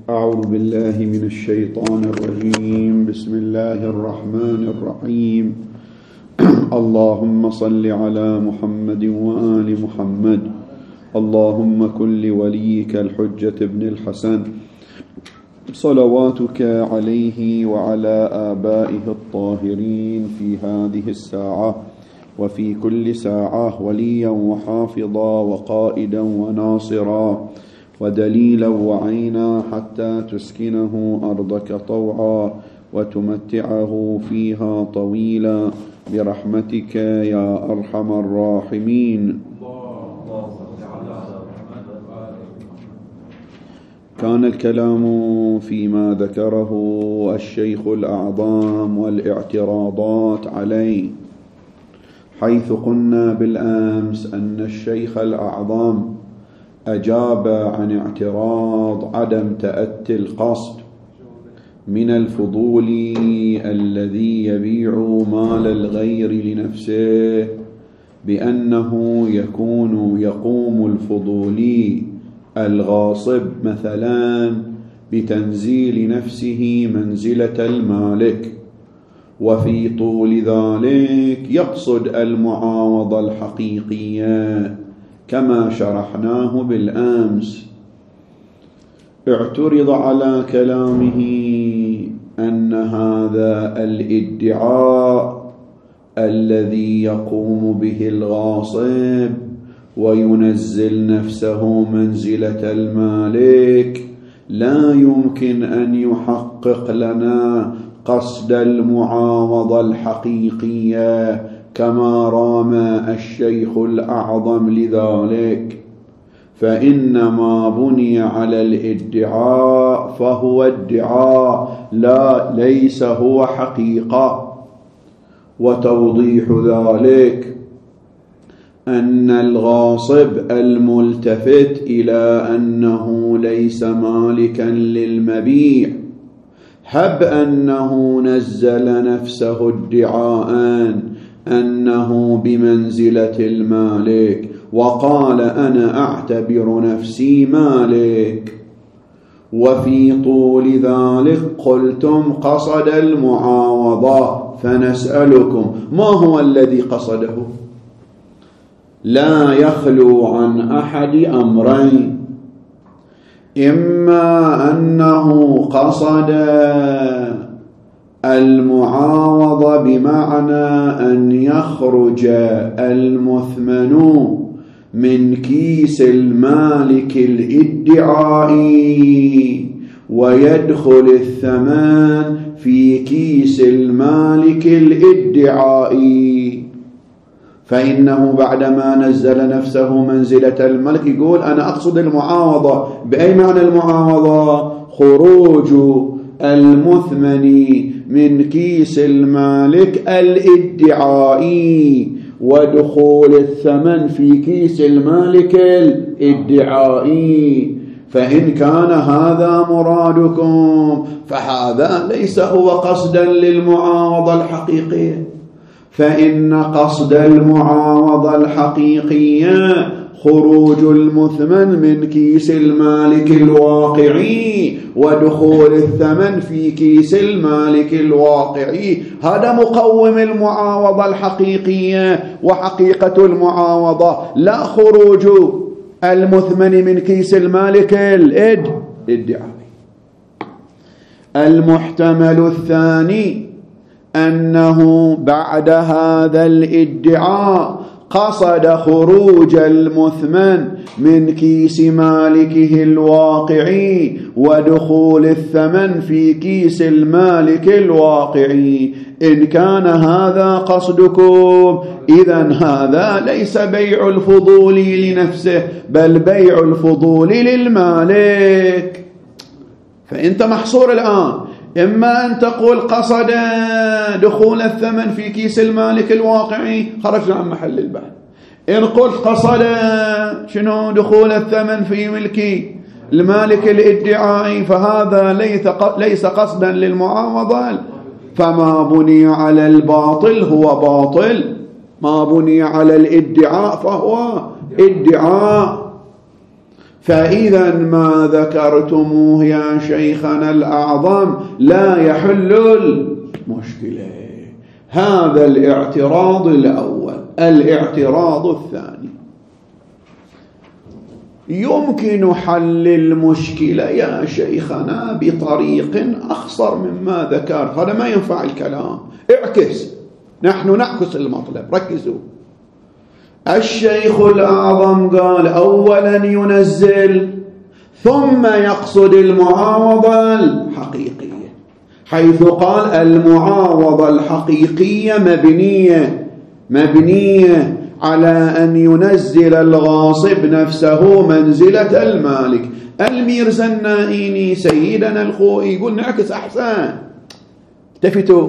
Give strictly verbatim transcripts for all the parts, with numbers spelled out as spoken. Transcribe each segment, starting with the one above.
أعوذ بالله من الشيطان الرجيم. بسم الله الرحمن الرحيم. اللهم صل على محمد وآل محمد. اللهم كن لوليك الحجة ابن الحسن صلواتك عليه وعلى آبائه الطاهرين في هذه الساعة وفي كل ساعة وليا وحافظا وقائدا وناصرا ودليلا وعينا حتى تسكنه أرضك طوعا وتمتعه فيها طويلا برحمتك يا أرحم الراحمين. كان الكلام فيما ذكره الشيخ الأعظم والاعتراضات عليه، حيث قلنا بالأمس أن الشيخ الأعظم أجاب عن اعتراض عدم تأتي القصد من الفضول الذي يبيع مال الغير لنفسه بأنه يكون يقوم الفضولي الغاصب مثلا بتنزيل نفسه منزلة المالك، وفي طول ذلك يقصد المعاوضة الحقيقية كما شرحناه بالأمس. اعترض على كلامه أن هذا الادعاء الذي يقوم به الغاصب وينزل نفسه منزلة المالك لا يمكن أن يحقق لنا قصد المعاوضة الحقيقية كما رام الشيخ الأعظم لذلك، فإنما بني على الادعاء فهو ادعاء لا ليس هو حقيقة. وتوضيح ذلك أن الغاصب الملتفت إلى أنه ليس مالكا للمبيع هب أنه نزل نفسه ادعاء أنه بمنزلة المالك وقال أنا أعتبر نفسي مالك، وفي طول ذلك قلتم قصد المعاوضة، فنسألكم ما هو الذي قصده؟ لا يخلو عن أحد أمرين: إما أنه قصد المعاوضة بمعنى أن يخرج المثمن من كيس المالك الادعائي ويدخل الثمن في كيس المالك الادعائي، فإنه بعدما نزل نفسه منزلة الملك يقول أنا أقصد المعاوضة. بأي معنى المعاوضة؟ خروج المثمن من كيس المالك الادعائي ودخول الثمن في كيس المالك الادعائي. فإن كان هذا مرادكم فهذا ليس هو قصدا للمعاوضة الحقيقية، فإن قصد المعاوضة الحقيقية خروج المثمن من كيس المالك الواقعي ودخول الثمن في كيس المالك الواقعي. هذا مقوم المعاوضة الحقيقية وحقيقة المعاوضة، لا خروج المثمن من كيس المالك الادعائي. المحتمل الثاني أنه بعد هذا الادعاء قصد خروج المثمن من كيس مالكه الواقعي ودخول الثمن في كيس المالك الواقعي. إن كان هذا قصدكم إذن هذا ليس بيع الفضول لنفسه بل بيع الفضول للمالك. فأنت محصور الآن، إما أن تقول قصد دخول الثمن في كيس المالك الواقعي، خرجنا عن محل البحث. إن قلت قصد شنو دخول الثمن في ملك المالك الادعائي فهذا ليس قصدا للمعاوضة، فما بني على الباطل هو باطل، ما بني على الادعاء فهو ادعاء. فإذا ما ذكرتموه يا شيخنا الأعظم لا يحل المشكلة. هذا الاعتراض الأول. الاعتراض الثاني: يمكن حل المشكلة يا شيخنا بطريق أخصر مما ذكرت. هذا ما ينفع الكلام. اعكس، نحن نعكس المطلب. ركزوا. الشيخ الأعظم قال أولا ينزل ثم يقصد المعاوضة الحقيقية، حيث قال المعاوضة الحقيقية مبنية مبنية على أن ينزل الغاصب نفسه منزلة المالك. الميرزا النائيني سيدنا الخوئي يقول نعكس أحسن. التفتوا.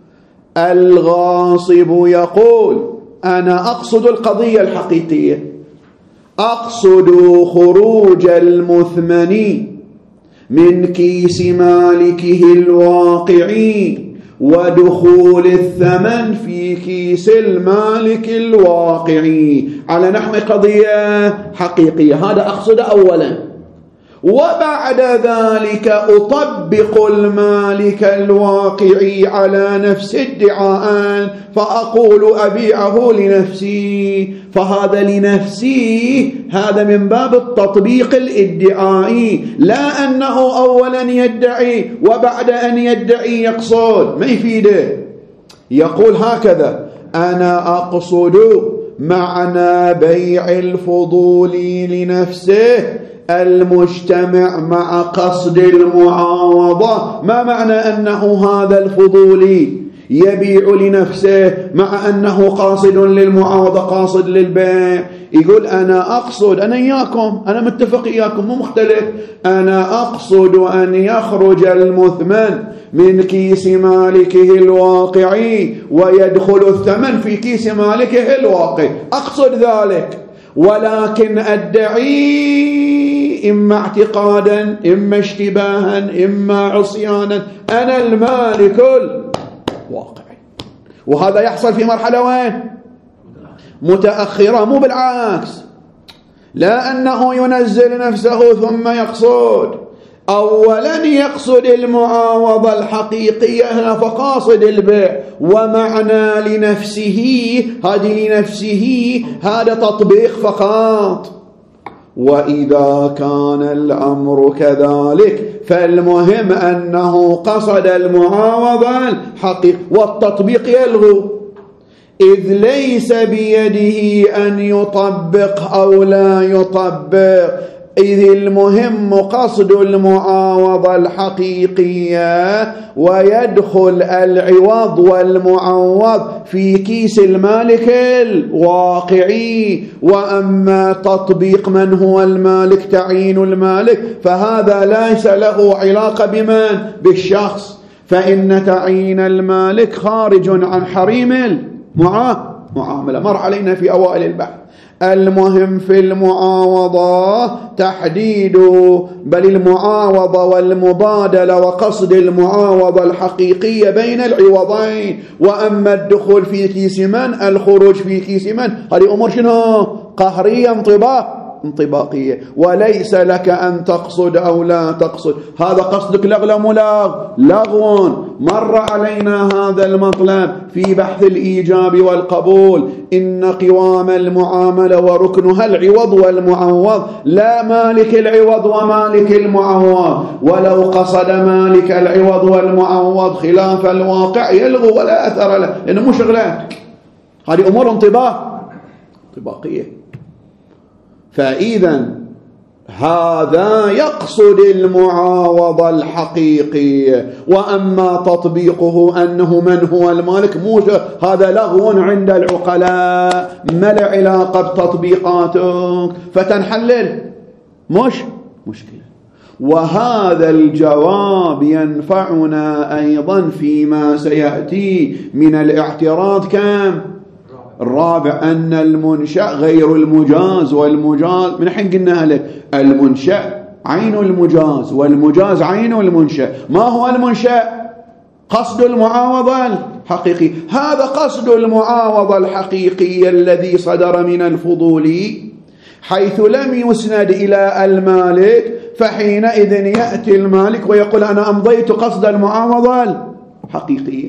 الغاصب يقول أنا أقصد القضية الحقيقية، أقصد خروج المثمن من كيس مالكه الواقعي ودخول الثمن في كيس المالك الواقعي على نحو قضية حقيقية. هذا أقصد أولا. وبعد ذلك أطبق المالك الواقعي على نفس ادعاء فأقول أبيعه لنفسي. فهذا لنفسي هذا من باب التطبيق الادعائي، لا أنه أولا يدعي وبعد أن يدعي يقصد. ما يفيده. يقول هكذا: أنا أقصد معنى بيع الفضول لنفسه المجتمع مع قصد المعاوضة. ما معنى أنه هذا الفضولي يبيع لنفسه مع أنه قاصد للمعاوضة قاصد للبيع؟ يقول أنا أقصد، أنا إياكم، أنا متفق إياكم مو مختلف، أنا أقصد أن يخرج المثمن من كيس مالكه الواقعي ويدخل الثمن في كيس مالكه الواقعي. أقصد ذلك، ولكن أدعي إما اعتقادا إما اشتباها إما عصيانا أنا المالك الواقعي. وهذا يحصل في مرحلة وين؟ متأخرة، مو بالعكس. لا أنه ينزل نفسه ثم يقصد. أولا يقصد المعاوضة الحقيقية هنا فقاصد البيع، ومعنى لنفسه هذه لنفسه هذا تطبيق فقط. وإذا كان الأمر كذلك فالمهم أنه قصد المعاوضة الحقيقية والتطبيق يلغو، إذ ليس بيده أن يطبق أو لا يطبق، إذ المهم قصد المعاوضة الحقيقية ويدخل العوض والمعوض في كيس المالك الواقعي. وأما تطبيق من هو المالك تعيين المالك فهذا ليس له علاقة بمن؟ بالشخص، فإن تعيين المالك خارج عن حريم المعاملة. مر علينا في أوائل البحث. المهم في المعاوضة تحديد بل المعاوضة والمبادلة وقصد المعاوضة الحقيقية بين العوضين. وأما الدخول في كيس من الخروج في كيس من هذه أمور شنو؟ قهرية انطباق انطباقية، وليس لك أن تقصد أو لا تقصد. هذا قصدك لغو ملاغ لغو. مر علينا هذا المطلب في بحث الإيجاب والقبول. إن قوام المعاملة وركنها العوض والمعوض، لا مالك العوض ومالك المعوض. ولو قصد مالك العوض والمعوض خلاف الواقع يلغو ولا أثر له، لأنه مو شغلاتك. هذه أمور انطباق انطباقية. فإذا هذا يقصد المعاوضة الحقيقية. وأما تطبيقه أنه من هو المالك موجه هذا لغو عند العقلاء، ما له علاقة بتطبيقاتك، فتنحلل مش مشكلة. وهذا الجواب ينفعنا أيضا فيما سيأتي من الاعتراض كم؟ الرابع، أن المنشأ غير المجاز، والمجاز من حين قلنا لك المنشأ عين المجاز والمجاز عين المنشأ. ما هو المنشأ؟ قصد المعاوضة الحقيقي. هذا قصد المعاوضة الحقيقي الذي صدر من الفضولي، حيث لم يسند إلى المالك، فحينئذ يأتي المالك ويقول أنا أمضيت قصد المعاوضة الحقيقية،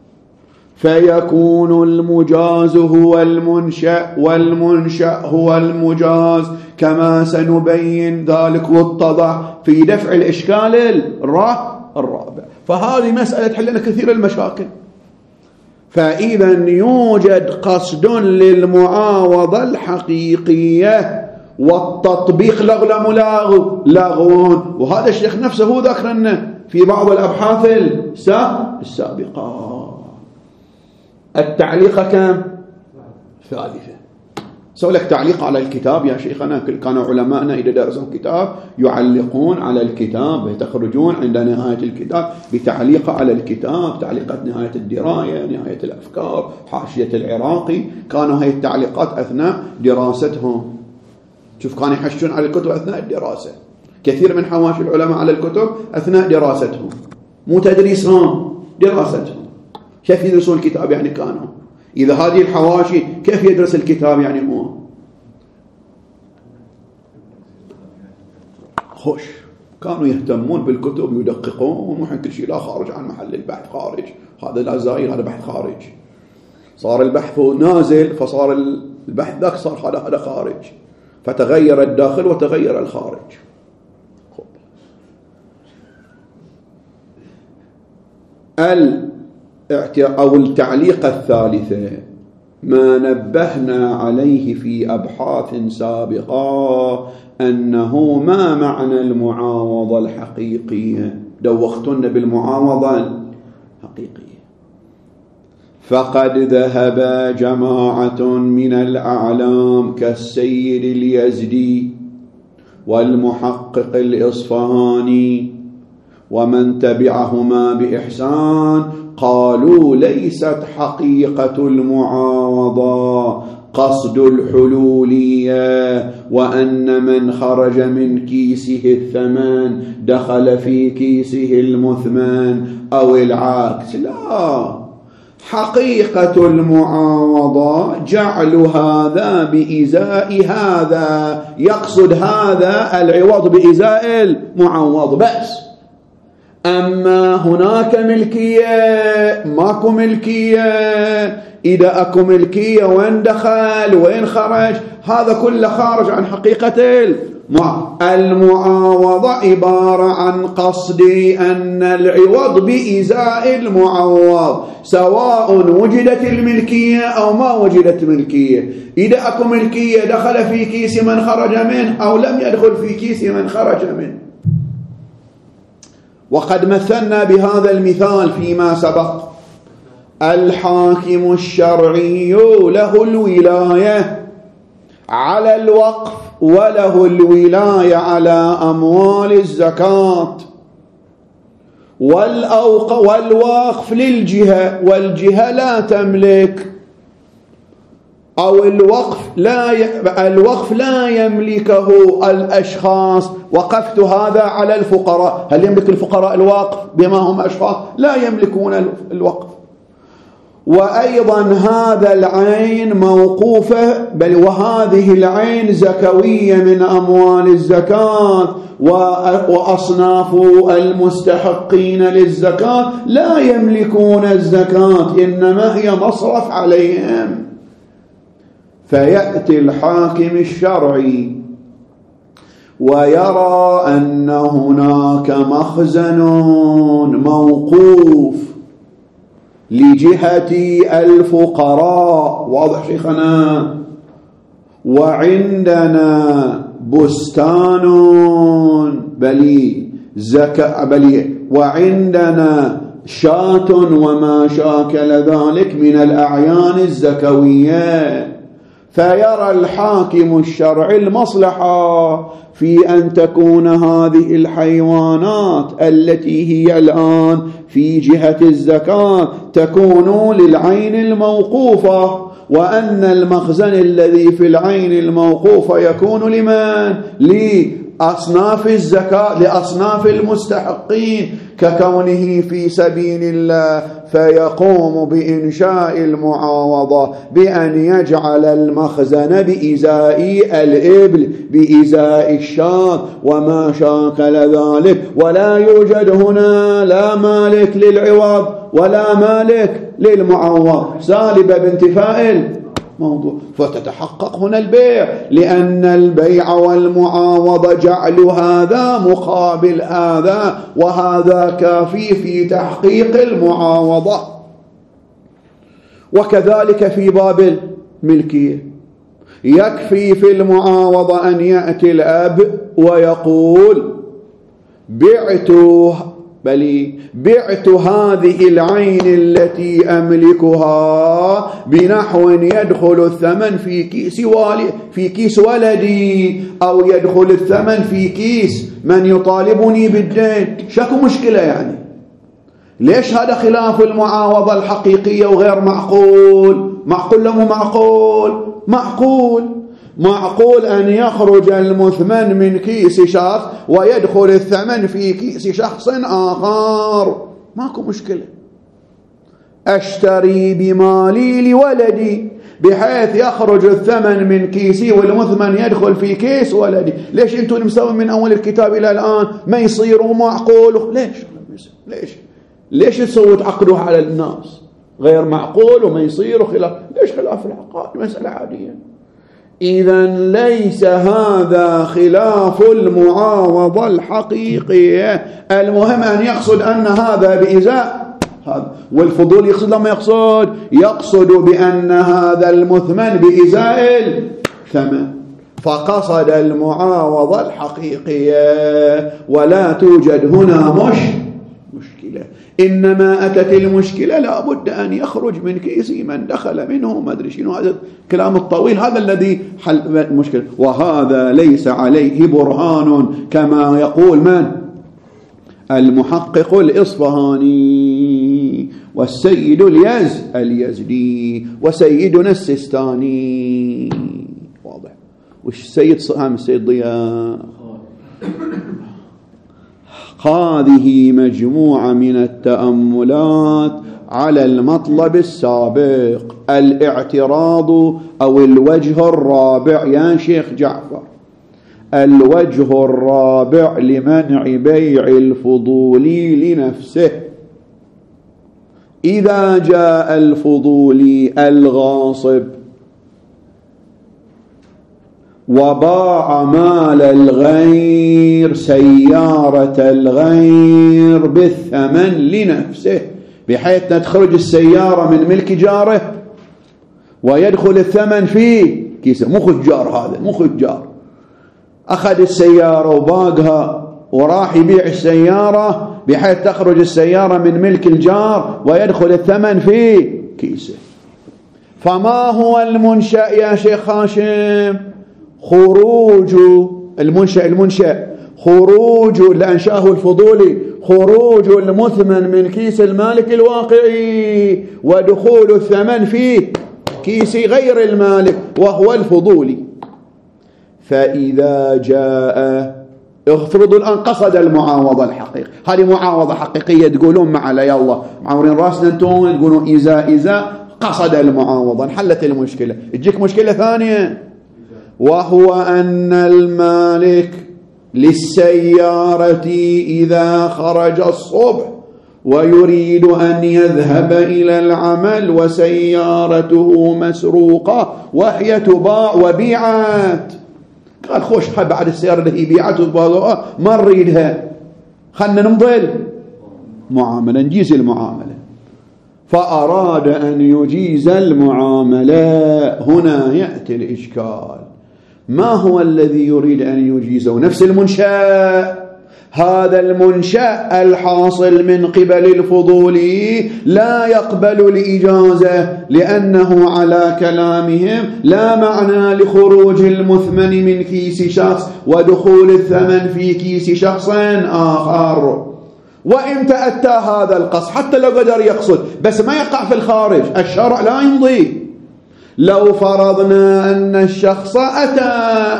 فيكون المجاز هو المنشأ والمنشأ هو المجاز، كما سنبين ذلك واتضح في دفع الإشكال الرابع. فهذه مسألة تحل لنا كثير المشاكل. فإذا يوجد قصد للمعاوضة الحقيقية، والتطبيق لغو ملاغو لغون، وهذا الشيخ نفسه هو ذكر لنا في بعض الأبحاث السابقة. التعليق كم؟ ثالثة. سوى لك تعليق على الكتاب يا شيخنا، كانوا علماءنا إذا درسوا كتاب يعلقون على الكتاب، يتخرجون عند نهاية الكتاب بتعليق على الكتاب، تعليقات نهاية الدراية، نهاية الأفكار، حاشية العراقي. كانوا هاي التعليقات أثناء دراستهم. شوف كانوا يحشون على الكتب أثناء الدراسة، كثير من حواشي العلماء على الكتب أثناء دراستهم، مو تدريسهم، دراستهم. كيف يدرسون الكتاب يعني؟ كانوا إذا هذه الحواشي كيف يدرس الكتاب يعني؟ هو خوش كانوا يهتمون بالكتب، يدققون، مو كل شيء لا خارج عن محل البحث، خارج هذا لا زايد، هذا بحث خارج، صار البحث نازل فصار البحث ذاك صار هذا هذا خارج، فتغير الداخل وتغير الخارج. ال أو التعليق الثالثة ما نبهنا عليه في أبحاث سابقة، أنه ما معنى المعاوضة الحقيقية. دوختنا بالمعاوضة الحقيقية. فقد ذهب جماعة من الأعلام كالسيد اليزدي والمحقق الإصفهاني ومن تبعهما بإحسان، قالوا ليست حقيقة المعاوضة قصد الحلولية، وأن من خرج من كيسه الثمن دخل في كيسه المثمن أو العكس. لا، حقيقة المعاوضة جعل هذا بإزاء هذا، يقصد هذا العوض بإزاء المعوض بس. أما هناك ملكية ماكو ملكية، إذا أكو ملكية وين دخل وين خرج، هذا كله خارج عن حقيقة المعاوضة. عبارة عن قصد أن العوض بإزاء المعوض، سواء وجدت الملكية أو ما وجدت ملكية. إذا أكو ملكية دخل في كيس من خرج منه، أو لم يدخل في كيس من خرج منه. وقد مثلنا بهذا المثال فيما سبق. الحاكم الشرعي له الولاية على الوقف وله الولاية على أموال الزكاة، والوقف للجهة والجهة لا تملك، أو الوقف لا ي... الوقف لا يملكه الأشخاص. وقفت هذا على الفقراء، هل يملك الفقراء الوقف بما هم أشخاص؟ لا يملكون الوقف. وأيضا هذا العين موقوفة، بل وهذه العين زكوية من أموال الزكاة، وأصناف المستحقين للزكاة لا يملكون الزكاة، إنما هي مصرف عليهم. فيأتي الحاكم الشرعي ويرى أن هناك مخزن موقوف لجهة الفقراء، واضح شيخنا، وعندنا بستان بلي زكاة بلي، وعندنا شاة وما شاكل ذلك من الأعيان الزكوية. فيرى الحاكم الشرعي المصلحة في أن تكون هذه الحيوانات التي هي الآن في جهة الزكاة تكون للعين الموقوفة، وأن المخزن الذي في العين الموقوفة يكون لمن؟ لأصناف الزكاة لأصناف المستحقين ككونه في سبيل الله، فيقوم بإنشاء المعاوضة بأن يجعل المخزن بإزاء الإبل بإزاء الشاة وما شاكل ذلك، ولا يوجد هنا لا مالك للعوض ولا مالك للمعوض، سالبة بانتفاء موضوع. فتتحقق هنا البيع، لأن البيع والمعاوضة جعل هذا مقابل هذا، وهذا كافي في تحقيق المعاوضة. وكذلك في باب الملكية، يكفي في المعاوضة أن يأتي الأب ويقول بعته بل بعت هذه العين التي أملكها بنحو يدخل الثمن في كيس والي في كيس ولدي، أو يدخل الثمن في كيس من يطالبني بالدين. شكو مشكلة يعني؟ ليش هذا خلاف المعاوضة الحقيقية وغير معقول؟ معقول لا مو معقول؟ معقول. معقول أن يخرج المثمن من كيس شخص ويدخل الثمن في كيس شخص آخر، ماكو مشكلة. أشتري بمالي لولدي بحيث يخرج الثمن من كيسي والمثمن يدخل في كيس ولدي. ليش أنتم مسوين من أول الكتاب إلى الآن ما يصيروا معقول؟ ليش ليش ليش تسووا تعقدوا على الناس غير معقول وما يصيروا خلاف؟ ليش خلاف العقائد؟ مسألة عادية. إذا ليس هذا خلاف المعاوضة الحقيقية. المهم أن يقصد أن هذا بإزاء هذا، والفضول يقصد لما يقصد يقصد بأن هذا المثمن بإزاء الثمن، فقصد المعاوضة الحقيقية، ولا توجد هنا مش مشكلة. إنما أتت المشكلة لا بد أن يخرج من كيس من دخل منه ما أدري شنو، هذا الكلام الطويل هذا الذي حل المشكلة. وهذا ليس عليه برهان كما يقول من؟ المحقق الإصفهاني والسيد اليز اليزدي وسيدنا السيستاني. واضح. وش السيد صهام السيد ضياء؟ هذه مجموعة من التأملات على المطلب السابق، الاعتراض أو الوجه الرابع يا شيخ جعفر، الوجه الرابع لمنع بيع الفضولي لنفسه. إذا جاء الفضولي الغاصب وباع مال الغير سيارة الغير بالثمن لنفسه، بحيث تخرج السيارة من ملك جاره ويدخل الثمن في كيسه. مو خجار، هذا مو خجار، أخذ السيارة وباقها وراح يبيع السيارة بحيث تخرج السيارة من ملك الجار ويدخل الثمن في كيسه. فما هو المنشأ يا شيخ هاشم؟ خروج المنشأ المنشأ خروج اللي أنشأه الفضولي، خروج المثمن من كيس المالك الواقعي ودخول الثمن في كيس غير المالك وهو الفضولي. فإذا جاء افترضوا الآن قصد المعاوضة الحقيقية، هذه معاوضة حقيقية تقولون معنا يلا معورين راسنا انتم تقولون إذا إذا قصد المعاوضة انحلت المشكلة. تجيك مشكلة ثانية، وهو أن المالك للسيارة إذا خرج الصبح ويريد أن يذهب إلى العمل وسيارته مسروقة وهي تباع وبيعت، قال خوش بعد السيارة اللي بيعت ما نريدها، خلنا نمضي معاملة نجيز المعاملة. فأراد أن يجيز المعاملة، هنا يأتي الإشكال. ما هو الذي يريد أن يجيزه؟ نفس المنشأ، هذا المنشأ الحاصل من قبل الفضولي لا يقبل الإجازة، لأنه على كلامهم لا معنى لخروج المثمن من كيس شخص ودخول الثمن في كيس شخص آخر. وإن تأتى هذا القصد حتى لو قدر يقصد بس ما يقع في الخارج، الشرع لا يمضي. لو فرضنا أن الشخص أتى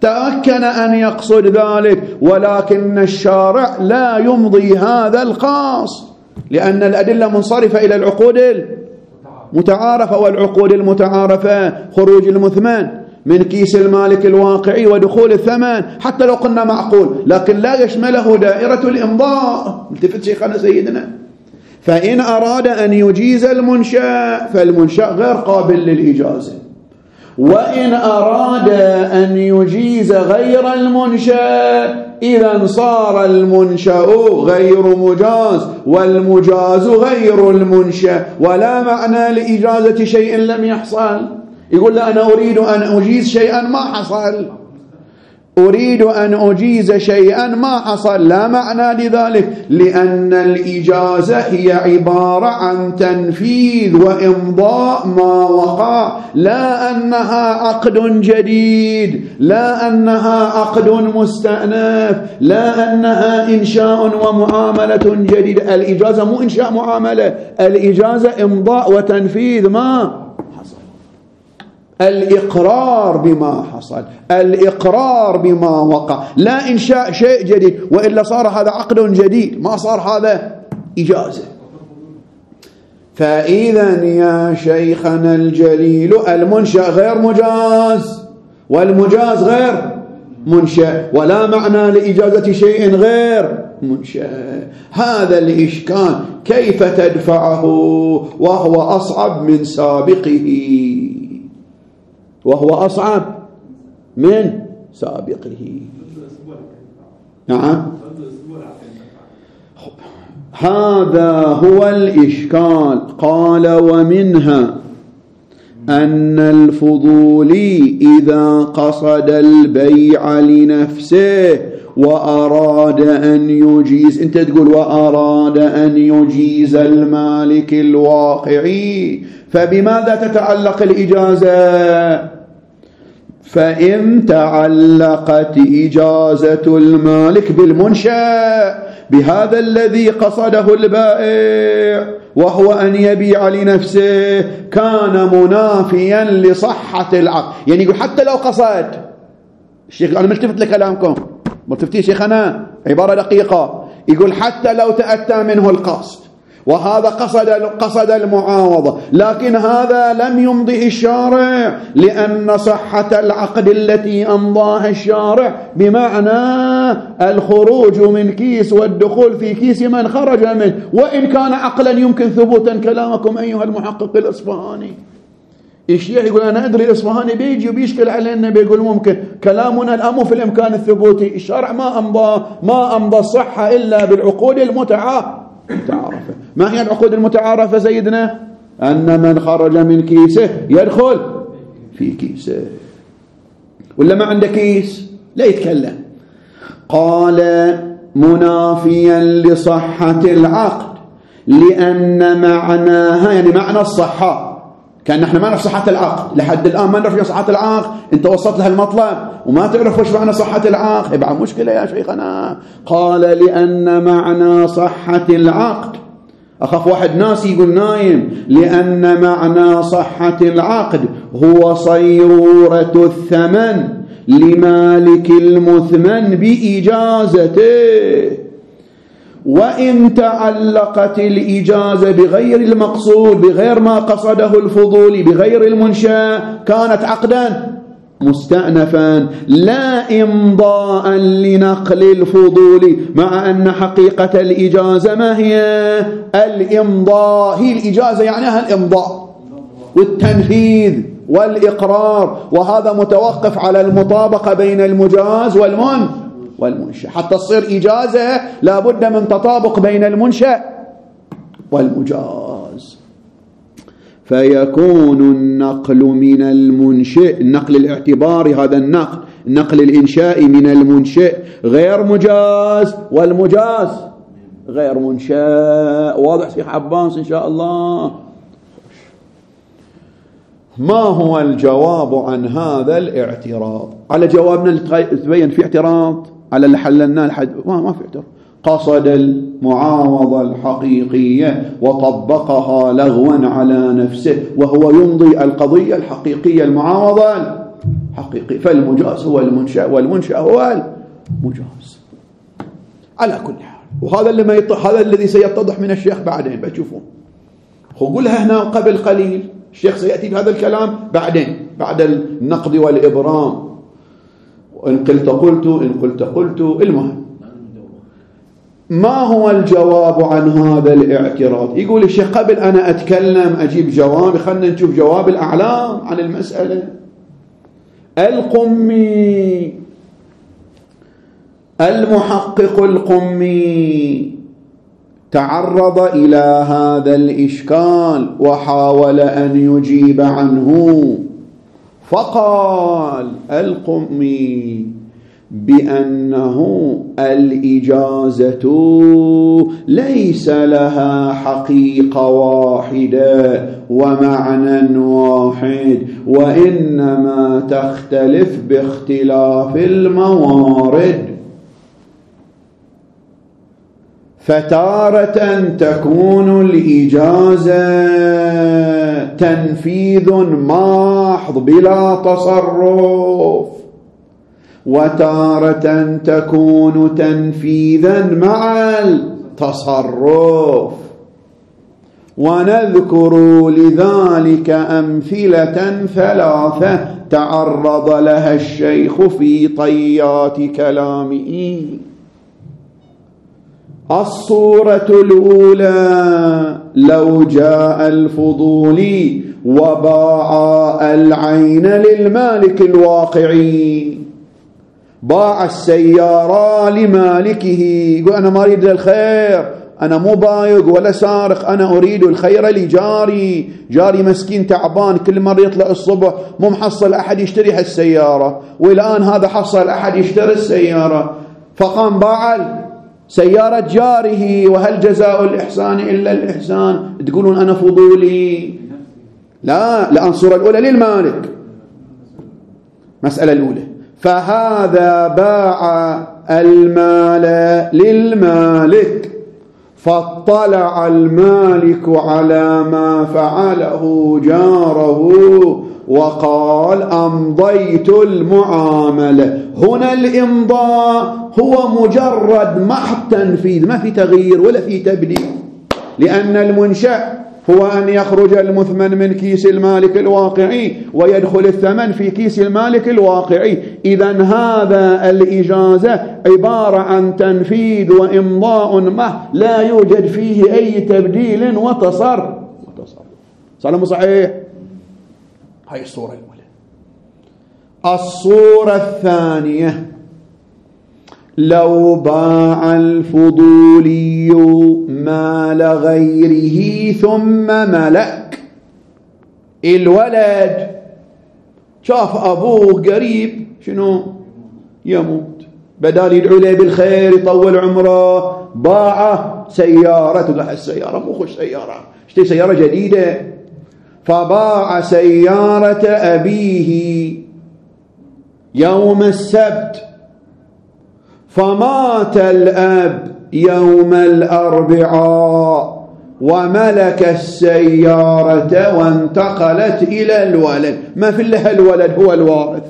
تمكن أن يقصد ذلك، ولكن الشارع لا يمضي هذا الخاص، لأن الأدلة منصرفة إلى العقود المتعارفة، والعقود المتعارفة خروج المثمن من كيس المالك الواقعي ودخول الثمن، حتى لو قلنا معقول لكن لا يشمله دائرة الإمضاء. التفت شيخنا سيدنا، فإن أراد أن يجيز المنشأ فالمنشأ غير قابل للإجازة، وإن أراد أن يجيز غير المنشأ إذا صار المنشأ غير مجاز والمجاز غير المنشأ، ولا معنى لإجازة شيء لم يحصل. يقول لا أنا أريد أن أجيز شيئا ما حصل، أريد أن أجيز شيئا ما حصل، لا معنى لذلك، لأن الإجازة هي عبارة عن تنفيذ وإمضاء ما وقع، لا أنها عقد جديد، لا أنها عقد مستأنف، لا أنها إنشاء ومعاملة جديدة. الإجازة مو إنشاء معاملة، الإجازة إمضاء وتنفيذ ما حصل، الإقرار بما حصل، الإقرار بما وقع، لا إنشاء شيء جديد، وإلا صار هذا عقد جديد، ما صار هذا إجازة. فإذا يا شيخنا الجليل المنشأ غير مجاز والمجاز غير منشأ، ولا معنى لإجازة شيء غير منشأ. هذا الإشكال كيف تدفعه وهو أصعب من سابقه، وهو أصعب من سابقه. نعم، هذا هو الإشكال. قال ومنها أن الفضولي إذا قصد البيع لنفسه وأراد أن يجيز، أنت تقول وأراد أن يجيز المالك الواقعي، فبماذا تتعلق الإجازة؟ فإن تعلقت إجازة المالك بالمنشأ، بهذا الذي قصده البائع وهو أن يبيع لنفسه، كان منافيا لصحة العقد. يعني يقول حتى لو قصد، الشيخ أنا ملتفت لكلامكم، ملتفتي شيخنا عبارة دقيقة، يقول حتى لو تأتى منه القصد وهذا قصد قصد المعاوضة، لكن هذا لم يمضي الشارع، لأن صحة العقد التي أمضاها الشارع بمعنى الخروج من كيس والدخول في كيس من خرج منه، وإن كان عقلا يمكن ثبوتا كلامكم أيها المحقق الإصفهاني. الشيخ يقول أنا أدري الإصفهاني بيجي وبيشكل علينا، بيقول ممكن كلامنا الأمر في الإمكان الثبوتي، الشرع ما أمضى ما أمضى الصحة إلا بالعقود المتعارفة. ما هي العقود المتعارفة سيدنا؟ أن من خرج من كيسه يدخل في كيسه، ولا ما عنده كيس لا يتكلم. قال منافيا لصحة العقد، لأن معناها يعني معنى الصحة، كان احنا ما نعرف صحة العقد لحد الآن، ما نعرف صحة العقد، انت وصلت لها المطلب وما تعرف وش معنى صحة العقد، يبقى مشكلة يا شيخنا. قال لأن معنى صحة العقد، أخاف واحد ناس يقول نايم، لأن معنى صحة العقد هو صيرورة الثمن لمالك المثمن بإجازته، وإن تعلقت الإجازة بغير المقصود، بغير ما قصده الفضولي، بغير المنشأ، كانت عقدا مستأنفا لا إمضاء لنقل الفضولي، مع أن حقيقة الإجازة ما هي؟ الإمضاء، هي الإجازة يعنيها الإمضاء والتنفيذ والإقرار، وهذا متوقف على المطابقة بين المجاز والمن والمنشأ. حتى تصير إجازة لابد من تطابق بين المنشأ والمجاز، فيكون النقل من المنشئ، النقل الاعتباري، هذا النقل النقل الإنشائي من المنشئ غير مجاز، والمجاز غير منشأ. واضح شيخ عباس إن شاء الله؟ ما هو الجواب عن هذا الاعتراض؟ على جوابنا تبين في اعتراض على اللي حللناه لحد ما ما في اعتراض. قصد المعاوضة الحقيقية وطبقها لغوا على نفسه، وهو يمضي القضية الحقيقية المعاوضة حقيقي، فالمجاز هو المنشأ والمنشأ هو المجاز على كل حال. وهذا اللي ما يط... هذا الذي سيتضح من الشيخ بعدين بتشوفون. قولها هنا قبل قليل، الشيخ سيأتي بهذا الكلام بعدين بعد النقد والإبرام. وإن قلت قلت إن قلت قلت. المهم ما هو الجواب عن هذا الاعتراض؟ يقول الشيخ قبل أنا أتكلم أجيب جواب، خلنا نشوف جواب الأعلام عن المسألة. القمي المحقق القمي تعرض إلى هذا الإشكال وحاول أن يجيب عنه، فقال القمي بأنه الإجازة ليس لها حقيقة واحدة ومعنى واحد، وإنما تختلف باختلاف الموارد. فتارة تكون الإجازة تنفيذ محض بلا تصرف، وتارة تكون تنفيذا مع التصرف. ونذكر لذلك أمثلة ثلاثة تعرض لها الشيخ في طيات كلامه. الصورة الأولى: لو جاء الفضولي وباع العين للمالك الواقعي، باع السيارة لمالكه، يقول أنا ما أريد الخير، أنا مو بايق ولا سارق، أنا أريد الخير لجاري، جاري مسكين تعبان كل مرة يطلع الصبح مو محصل أحد يشتري هالسيارة، والآن هذا حصل أحد يشتري السيارة، فقام باع سيارة جاره. وهل جزاء الإحسان إلا الإحسان؟ تقولون أنا فضولي؟ لا، لأن الصورة الأولى للمالك، مسألة الأولى. فهذا باع المال للمالك، فاطلع المالك على ما فعله جاره وقال أمضيت المعاملة. هنا الإمضاء هو مجرد محض تنفيذ، ما في تغيير ولا في تبديل، لأن المنشأ هو أن يخرج المثمن من كيس المالك الواقعي ويدخل الثمن في كيس المالك الواقعي. إذن هذا الإجازة عبارة عن تنفيذ وإمضاء محض لا يوجد فيه أي تبديل وتصرف. صار صحيح؟ هاي الصورة الأولى. الصورة الثانية: لو باع الفضولي مال غيره ثم ملك. الولد شاف أبوه قريب شنو يموت، بدال يدعو له بالخير يطول عمره، باع سيارة. السيارة مو خوش سيارة، اشتري سيارة جديدة، فباع سيارة أبيه يوم السبت، فمات الأب يوم الأربعاء وملك السيارة وانتقلت إلى الولد، ما في لها الولد هو الوارث.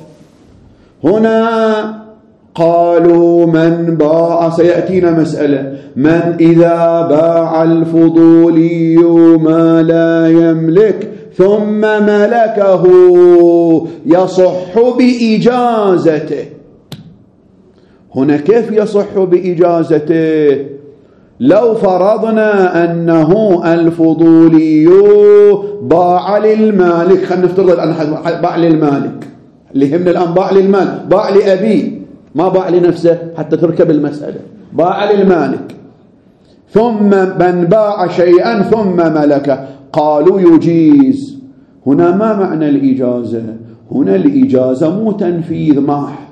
هنا قالوا من باع، سيأتينا مسألة، من إذا باع الفضولي ما لا يملك ثم ملكه يصح بإجازته. هنا كيف يصح بإجازته؟ لو فرضنا أنه الفضولي باع للمالك، خلينا نفترض أنه باع للمالك، اللي يهمنا الآن باع للمال، باع لأبيه ما باع لنفسه حتى تركب المسألة، باع للمالك. ثم من باع شيئا ثم ملكه، قالوا يجيز. هنا ما معنى الإجازة؟ هنا الإجازة مو تنفيذ محض،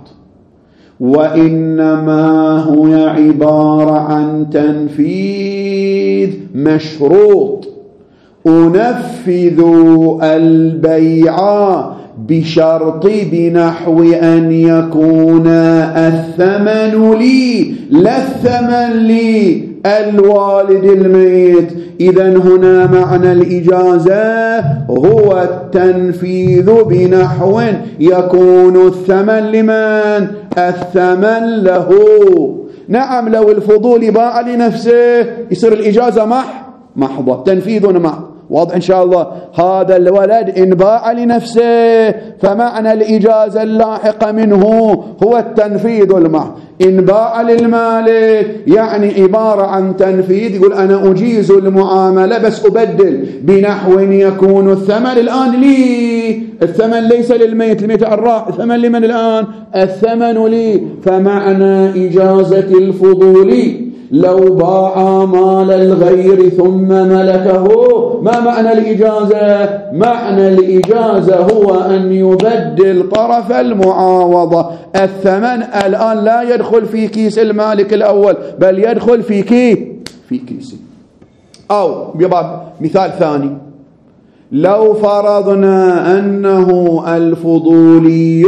وإنما هي عبارة عن تنفيذ مشروط. أنفذ البيع بشرط بنحو أن يكون الثمن لي، لا الثمن لي الوالد الميت. إذن هنا معنى الإجازة هو التنفيذ بنحو يكون الثمن لمن؟ الثمن له. نعم لو الفضول باع لنفسه يصير الإجازة مح محضة، تنفيذ محض. واضح إن شاء الله. هذا الولد إن باع لنفسه فمعنى الإجازة اللاحقة منه هو التنفيذ المحض. إن باع للمالك يعني عبارة عن تنفيذ، يقول أنا أجيز المعاملة بس أبدل بنحو يكون الثمن الآن لي. الثمن ليس للميت، الميت الراح، الثمن لمن الآن؟ الثمن لي. فمعنى إجازة الفضول لو باع مال الغير ثم ملكه، ما معنى الإجازة؟ معنى الإجازة هو أن يبدل طرف المعاوضة. الثمن الآن لا يدخل في كيس المالك الأول بل يدخل في كي في كيسي. أو بباب مثال ثاني، لو فرضنا أنه الفضولي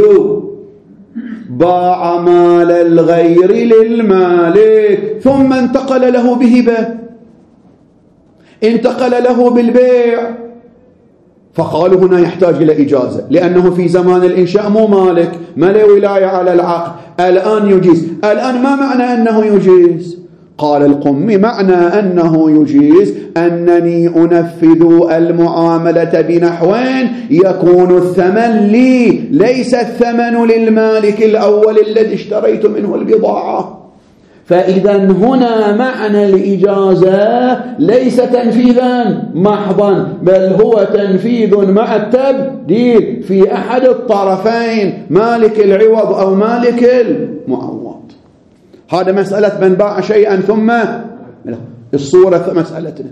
باع مال الغير للمالك ثم انتقل له بهبة، انتقل له بالبيع، فقالوا هنا يحتاج إلى إجازة لأنه في زمان الإنشاء مو مالك، ما له ولاية على العقد، الآن يجيز. الآن ما معنى أنه يجيز؟ قال القمي معنى أنه يجيز أنني أنفذ المعاملة بنحو يكون الثمن لي، ليس الثمن للمالك الأول الذي اشتريت منه البضاعة. فإذا هنا معنى الإجازة ليس تنفيذا محضا بل هو تنفيذ مع التبديل في أحد الطرفين، مالك العوض أو مالك المعوض. هذا مسألة من باع شيئا ثم الصورة مسألتنا.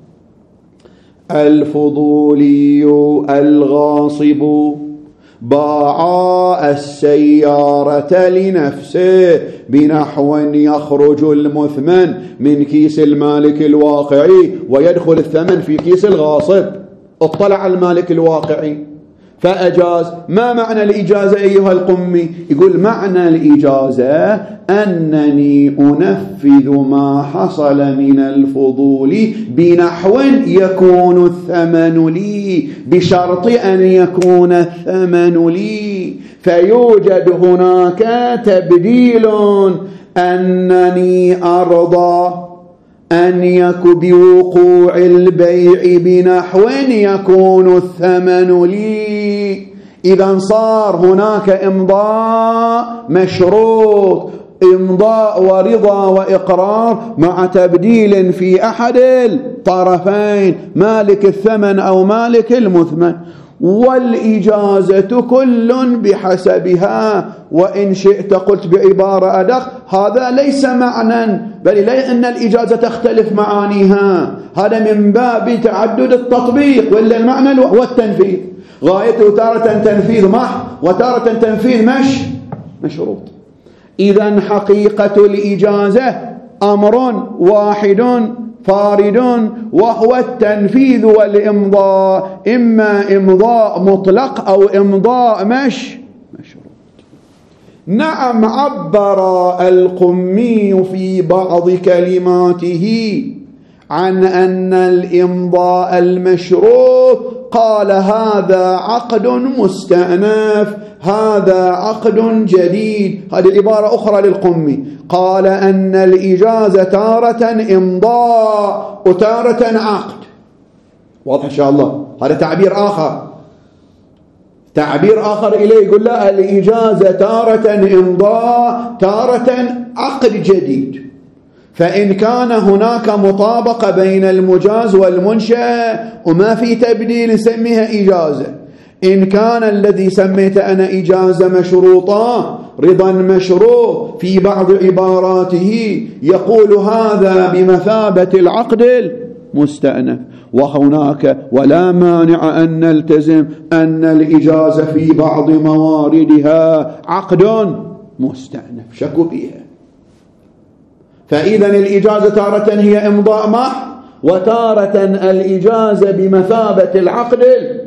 الفضولي الغاصب باع السيارة لنفسه بنحو يخرج المثمن من كيس المالك الواقعي ويدخل الثمن في كيس الغاصب. اطلع المالك الواقعي فأجاز. ما معنى الإجازة أيها القمي؟ يقول معنى الإجازة أنني أنفذ ما حصل من الفضول بنحو يكون الثمن لي، بشرط أن يكون الثمن لي. فيوجد هناك تبديل، أنني أرضى أن يكون بوقوع البيع بنحو يكون الثمن لي. إذا صار هناك إمضاء مشروط، إمضاء ورضا وإقرار مع تبديل في أحد الطرفين، مالك الثمن أو مالك المثمن. والإجازة كل بحسبها. وإن شئت قلت بعبارة أدق هذا ليس معنى، بل لا أن الإجازة تختلف معانيها، هذا من باب تعدد التطبيق، ولا المعنى هو التنفيذ. غايته تارة تنفيذ محض وتارة تنفيذ مش مشروط. إذن حقيقة الإجازة أمر واحد فارد وهو التنفيذ والإمضاء، إما إمضاء مطلق أو إمضاء مش مشروط. نعم عبر القمي في بعض كلماته عن أن الإمضاء المشروط قال هذا عقد مستأنف، هذا عقد جديد. هذه عبارة أخرى للقمي، قال أن الإجازة تارة إمضاء وتارة عقد. واضح إن شاء الله؟ هذا تعبير آخر، تعبير آخر إليه، يقول لا، الإجازة تارة إمضاء تارة عقد جديد. فإن كان هناك مطابقة بين المجاز والمنشأ وما في تبديل نسميها إجازة. إن كان الذي سميت أنا إجازة مشروطة رضا مشروط في بعض عباراته يقول هذا بمثابة العقد المستأنف. وهناك ولا مانع أن نلتزم أن الإجازة في بعض مواردها عقد مستأنف، شكوا فيها. فإذا الإجازة تارة هي إمضاء محض، وتارة الإجازة بمثابة العقد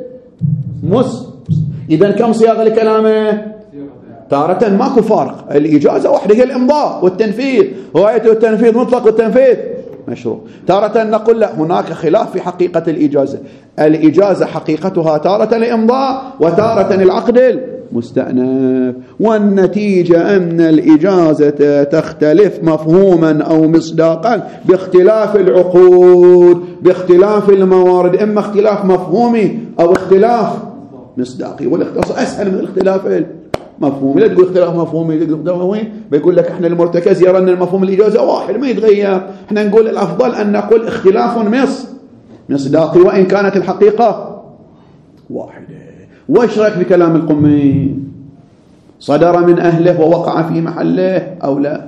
المس. إذا كم صياغة لكلامه؟ تارة ماكو فارق، الإجازة واحدة هي الإمضاء والتنفيذ، غاية التنفيذ مطلق والتنفيذ مشروط. تارة نقول لا، هناك خلاف في حقيقة الإجازة، الإجازة حقيقتها تارة الإمضاء وتارة العقد المستأنف، والنتيجة أن الإجازة تختلف مفهوما أو مصداقا باختلاف العقود، باختلاف الموارد، إما اختلاف مفهومي أو اختلاف مصداقي، والاختصاص أسهل من الاختلاف مفهومي. لا تقول اختلاف مفهومي، لا تقول اختلاف مفهومي، بيقول لك احنا المرتكز يرى ان المفهوم الإجازة واحد ما يتغير، احنا نقول الأفضل أن نقول اختلاف مص مصداقي وإن كانت الحقيقة واحدة. وايش رايك بكلام القمي؟ صدر من أهله ووقع في محله أو لا؟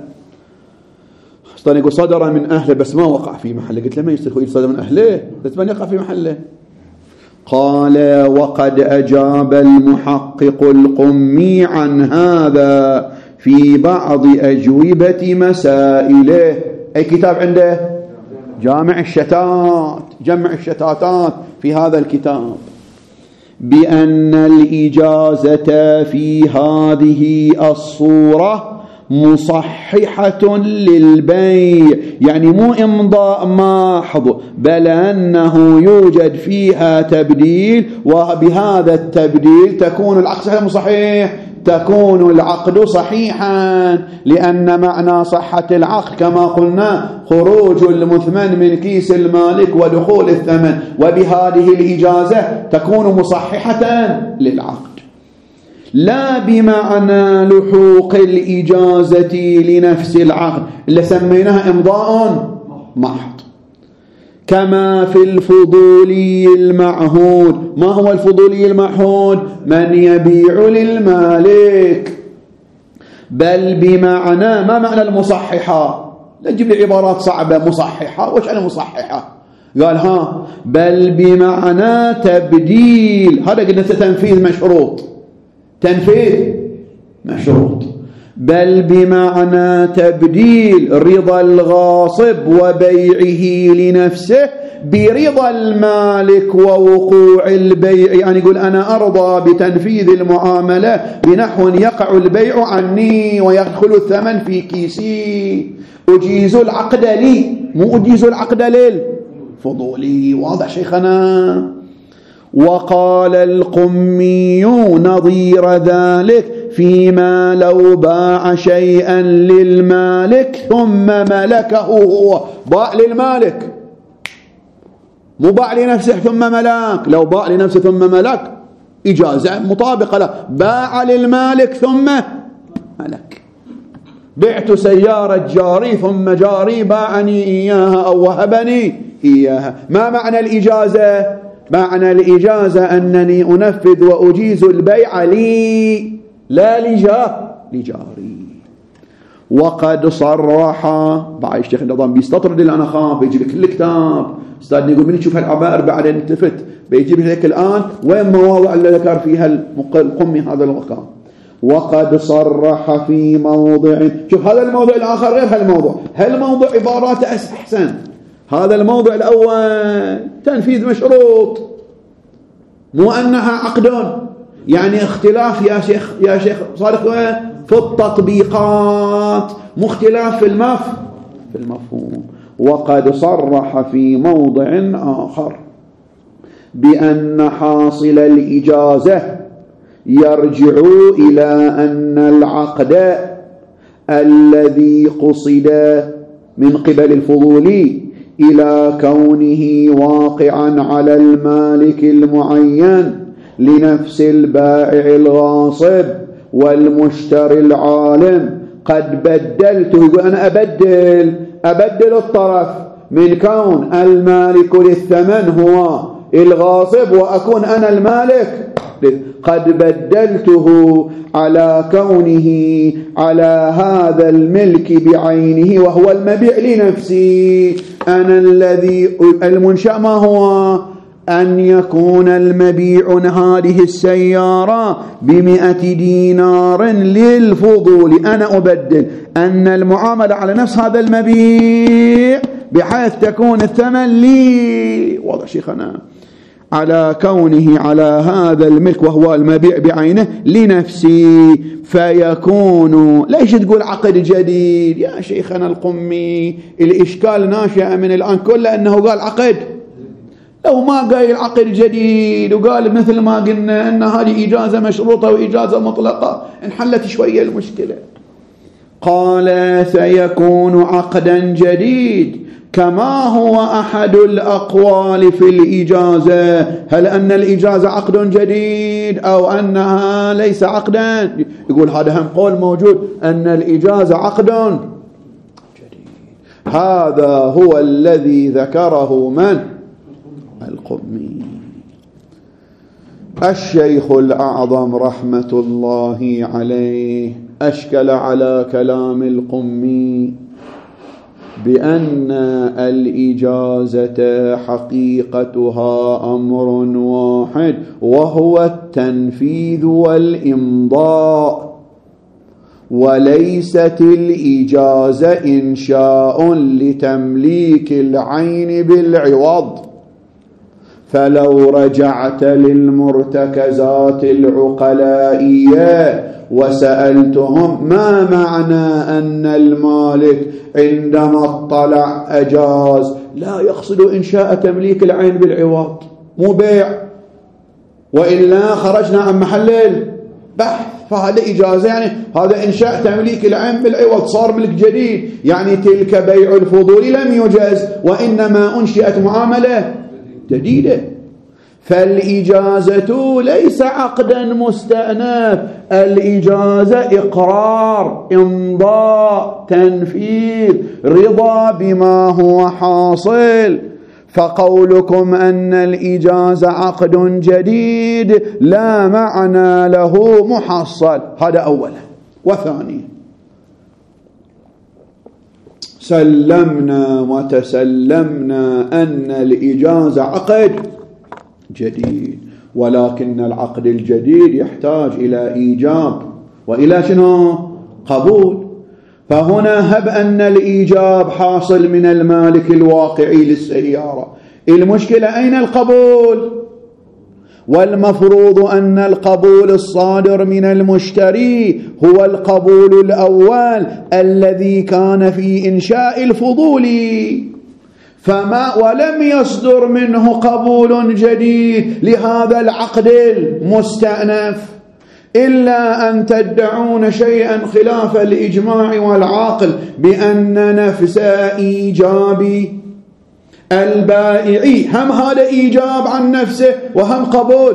أصلا يقول صدر من أهله بس ما وقع في محله، قلت له ما يصير صدر من أهله بس ما يقع في محله. قال وقد أجاب المحقق القمي عن هذا في بعض أجوبة مسائله. أي كتاب عنده؟ جامع الشتات، جمع الشتاتات في هذا الكتاب، بأن الإجازة في هذه الصورة مصححة للبيع، يعني مو إمضاء محض، بل أنه يوجد فيها تبديل، وبهذا التبديل تكون العقد صحيح، تكون العقد صحيحا، لأن معنى صحة العقد كما قلنا خروج المثمن من كيس المالك ودخول الثمن، وبهذه الإجازة تكون مصححة للعقد، لا بمعنى لحوق الإجازة لنفس العقد اللي سميناها إمضاء محض، كما في الفضولي المعهود. ما هو الفضولي المعهود؟ من يبيع للمالك، بل بمعنى، ما معنى المصححة؟ لا تجيب لي عبارات صعبة. مصححة وش أنا مصححة؟ قال ها بل بمعنى تبديل، هذا قلنا تنفيذ مشروط، تنفيذ مشروط، بل بمعنى تبديل رضا الغاصب وبيعه لنفسه برضا المالك ووقوع البيع، يعني يقول أنا أرضى بتنفيذ المعاملة بنحو يقع البيع عني ويدخل الثمن في كيسي، أجيز العقد لي، مو أجيز العقد للفضولي. واضح شيخنا؟ وقال القمي نظير ذلك فيما لو باع شيئا للمالك ثم ملكه هو، باع للمالك مو باع لنفسه ثم ملك، لو باع لنفسه ثم ملك إجازة مطابقة له، باع للمالك ثم ملك. بعت سيارة جاري ثم جاري باعني إياها أو وهبني إياها. ما معنى الإجازة؟ معنى الإجازة أنني أنفذ وأجيز البيع لي لا لجار لجاري. وقد صرح بعد الشيخ النظام بيستطرد اللي أنا خاف بيجيب كل كتاب استاذ يقول من يشوف هالعبائر بعدين التفت بيجيب لك الآن وين مواضع اللي ذكر فيها القمي هذا المكان. وقد صرح في موضع، شوف هذا الموضع الآخر غير هالموضوع، هالموضع عباراته أحسن. هذا الموضع الأول تنفيذ مشروط، مو أنها عقد، يعني اختلاف يا شيخ يا شيخ صارت في التطبيقات، مو اختلاف في المف في المفهوم. وقد صرح في موضع آخر بأن حاصل الإجازة يرجع إلى أن العقد الذي قصد من قبل الفضولي إلى كونه واقعا على المالك المعين لنفس البائع الغاصب والمشتري العالم قد بدلته. يقول أنا أبدل أبدل الطرف من كون المالك للثمن هو الغاصب وأكون أنا المالك، قد بدلته على كونه على هذا الملك بعينه وهو المبيع لنفسي. أنا الذي المنشأ ما هو؟ أن يكون المبيع هذه السيارة بمئة دينار للفضول، أنا أبدل أن المعاملة على نفس هذا المبيع بحيث تكون الثمن لي. واضح شيخنا؟ على كونه على هذا الملك وهو المبيع بعينه لنفسي، فيكون. ليش تقول عقد جديد يا شيخنا القمي؟ الإشكال ناشئ من الآن كله أنه قال عقد. لو ما قال عقد جديد وقال مثل ما قلنا أن هذه إجازة مشروطة وإجازة مطلقة انحلت شوية المشكلة. قال سيكون عقدا جديد كما هو أحد الأقوال في الإجازة. هل أن الإجازة عقد جديد أو أنها ليس عقدا؟ يقول هذا هم قول موجود أن الإجازة عقد جديد. هذا هو الذي ذكره من؟ القمي. الشيخ الأعظم رحمة الله عليه أشكل على كلام القمي بأن الإجازة حقيقتها أمر واحد وهو التنفيذ والإمضاء، وليست الإجازة إنشاء لتمليك العين بالعوض. فلو رجعت للمرتكزات العقلائية وسألتهم ما معنى أن المالك عندما اطلع أجاز، لا يقصد إنشاء تمليك العين بالعوض، مو بيع، وإلا خرجنا عن محل البحث. فهذا إجازة يعني هذا إنشاء تمليك العين بالعوض، صار ملك جديد، يعني تلك بيع الفضول لم يجز وإنما أنشئت معاملة جديدة. فالإجازة ليس عقدا مستأنف، الإجازة إقرار، إمضاء، تنفيذ، رضا بما هو حاصل. فقولكم أن الإجازة عقد جديد لا معنى له محصل. هذا أولا. وثانيا سلمنا وتسلمنا أن الإجازة عقد جديد، ولكن العقد الجديد يحتاج إلى إيجاب وإلى شنو؟ قبول. فهنا هب أن الإيجاب حاصل من المالك الواقعي للسيارة، المشكلة أين القبول؟ والمفروض أن القبول الصادر من المشتري هو القبول الأول الذي كان في إنشاء الفضول، فما ولم يصدر منه قبول جديد لهذا العقد المستأنف، إلا أن تدعون شيئا خلاف الإجماع والعقل بأن نفس إيجاب البائع هم هذا إيجاب عن نفسه وهم قبول،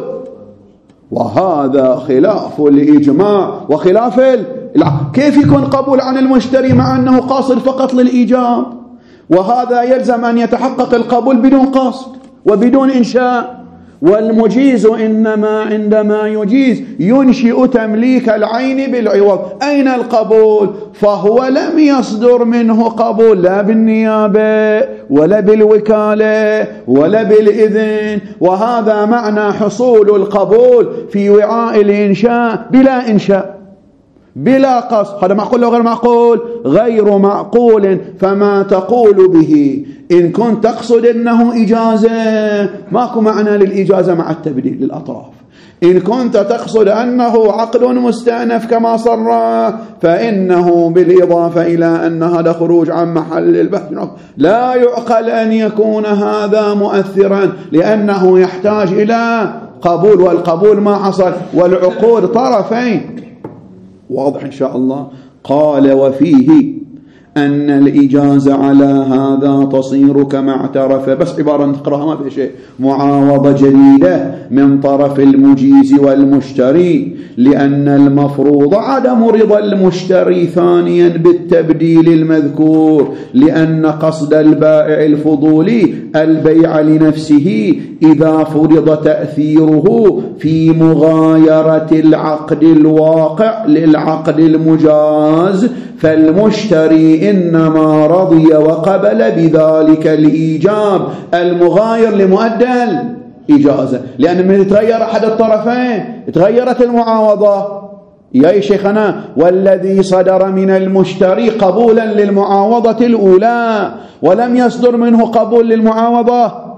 وهذا خلاف الإجماع وخلاف العقل. كيف يكون قبول عن المشتري مع أنه قاصد فقط للإيجاب؟ وهذا يلزم أن يتحقق القبول بدون قصد وبدون إنشاء. والمجيز إنما عندما يجيز ينشئ تمليك العين بالعوض. أين القبول؟ فهو لم يصدر منه قبول لا بالنيابة ولا بالوكالة ولا بالإذن، وهذا معنى حصول القبول في وعاء الإنشاء بلا إنشاء بلا قصد. هذا معقول أو غير معقول؟ غير معقول. فما تقول به إن كنت تقصد أنه إجازة، ماكو معنى للإجازة مع التبديل للأطراف. إن كنت تقصد أنه عقد مستأنف كما صرح، فإنه بالإضافة إلى أن هذا خروج عن محل البحث لا يعقل أن يكون هذا مؤثرا، لأنه يحتاج إلى قبول، والقبول ما حصل، والعقود طرفين. واضح إن شاء الله. قال وفيه أن الإجازة على هذا تصير كما اعترف، بس عبارة نقرأها ما في شيء، معاوضة جديدة من طرف المجيز والمشتري، لأن المفروض عدم رضا المشتري ثانيا بالتبديل المذكور، لأن قصد البائع الفضولي البيع لنفسه إذا فرض تأثيره في مغايرة العقد الواقع للعقد المجاز، فالمشتري إنما رضي وقبل بذلك الإيجاب المغاير لمؤدى الإجازة، لأن من تغير أحد الطرفين تغيرت المعاوضة. يا شيخنا والذي صدر من المشتري قبولا للمعاوضة الأولى ولم يصدر منه قبول للمعاوضة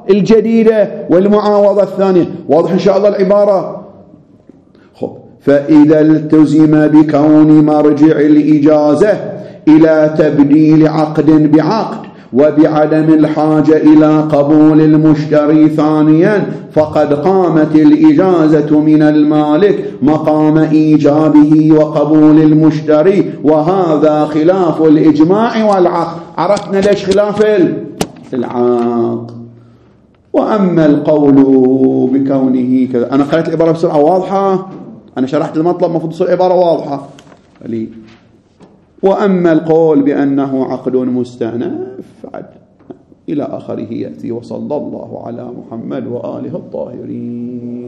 الجديدة والمعاوضة الثانية. واضح إن شاء الله العبارة؟ خب، فإذا التزم بكون مرجع الإجازة إلى تبديل عقد بعقد وبعدم الحاجة إلى قبول المشتري ثانيا، فقد قامت الإجازة من المالك مقام إيجابه وقبول المشتري، وهذا خلاف الإجماع والعقد. عرفنا ليش خلاف العقد. وأما القول بكونه كذا، أنا قرأت العبارة بسرعة واضحة، أنا شرحت المطلب، مفروض تصير عبارة واضحة لي. وأما القول بأنه عقد مستأنف إلى آخره يأتي. وصلى الله على محمد وآله الطاهرين.